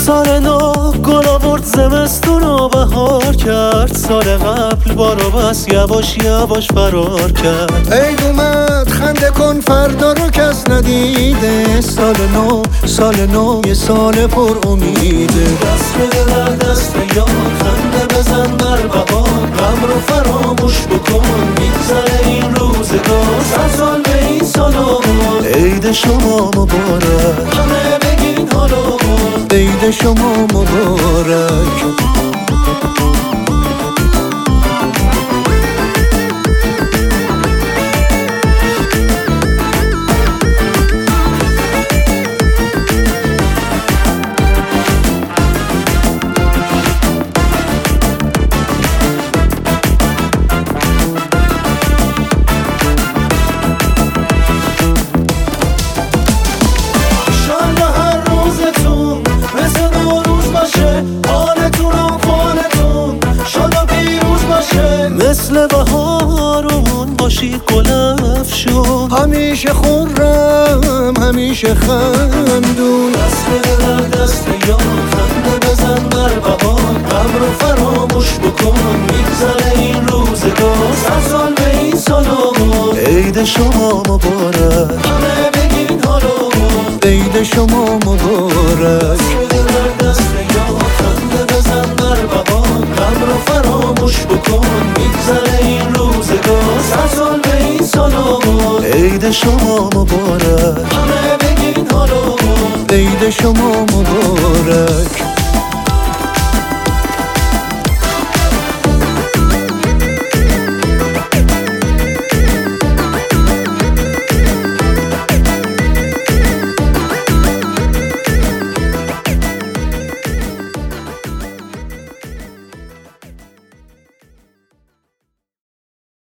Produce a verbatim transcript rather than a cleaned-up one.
سال نو گل آورد زمستون و بهار کرد، سال قبل بارو بس یواش یواش فرار کرد. عید اومد خنده کن فردا رو کس ندیده، سال نو سال نو یه سال پر امیده. دست بده در دست یار، خنده بزن بر بهار، غم رو فراموش بکن میگذره این روزگار. صد سال به این سالمون عید شما مبارک، همه بگین حالا عید شما مبارک. مثل بهارون باشید گل افشون، همیشه خرم همیشه خندون. دست بده در دست یار، خنده بزن بر بهار، غم رو فراموش بکن میگذره این روزگار. صد سال به این سالمون عید شما مبارک، همه بگین حالا عید شما مبارک. دست بده در دست یار، خنده بزن بر بهار، غم رو فراموش بکن میگذره این روزگار. صد سال به این سالمون عید شما مبارک، همه بگین حالا عید شما مبارک.